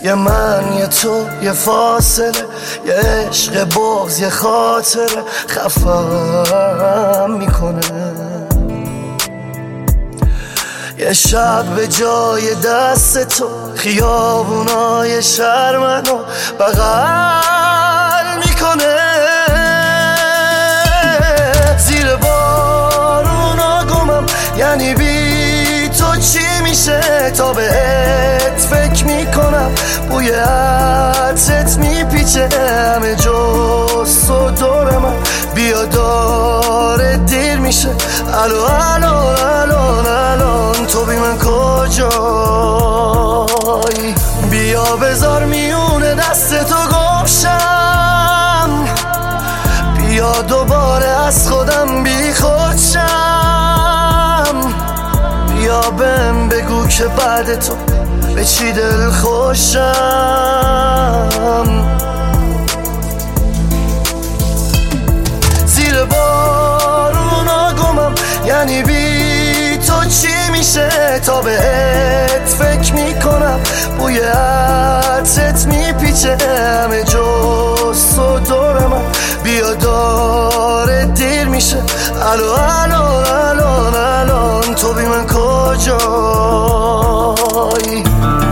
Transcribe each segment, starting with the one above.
یه من یه تو یه فاصله، یه عشق بغض یه خاطره خفم میکنه. یه شب به جای دست تو خیابونای شهر منو بغل میکنه. زیر بارونا گمم، یعنی بی تو چی میشه؟ تا بهت فکر میکنم، بوی عطرت میپیچه همه جز تو دور من. بیا داره دیر میشه، الان تو بی من کجایی؟ بیا بذار میونه دست تو گمشم، بیا دوباره از خودم بی خودشم. بیا بهم بگو که بعد تو به چی دل خوشم. زیر بارونا گمم، یعنی بی تو چی میشه؟ تا بهت فکر میکنم، بوی عطرت میپیچه همه جز تو دور من. بیا داره دیر میشه، الان تو بی من کجایی؟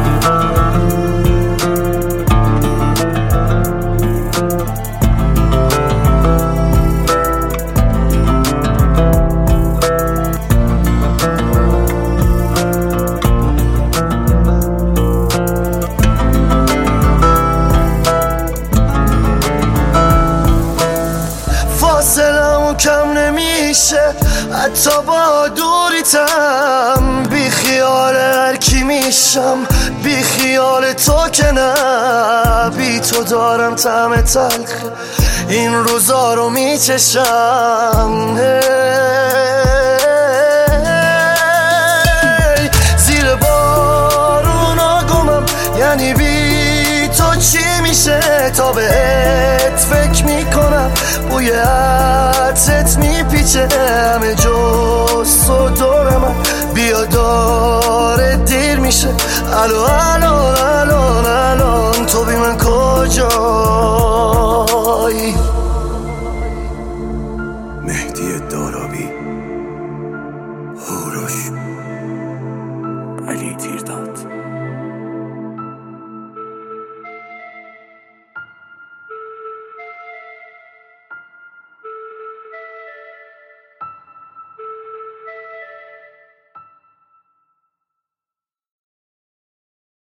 فاصلمون کم نمیشه حتی با دوریتم. بی خیال هر کی میشم، بی خیال تو که نه. بی تو دارم طعم تلخ این روزا رو میچشم. زیر بارونا گمم، یعنی بی تو چی میشه؟ تا بهت فکر میکنم، بوی عطرت میپیچه همه جز تو دور من. بیا داره دیر میشه، الان تو بی من کجایی؟ مهدی دارابی.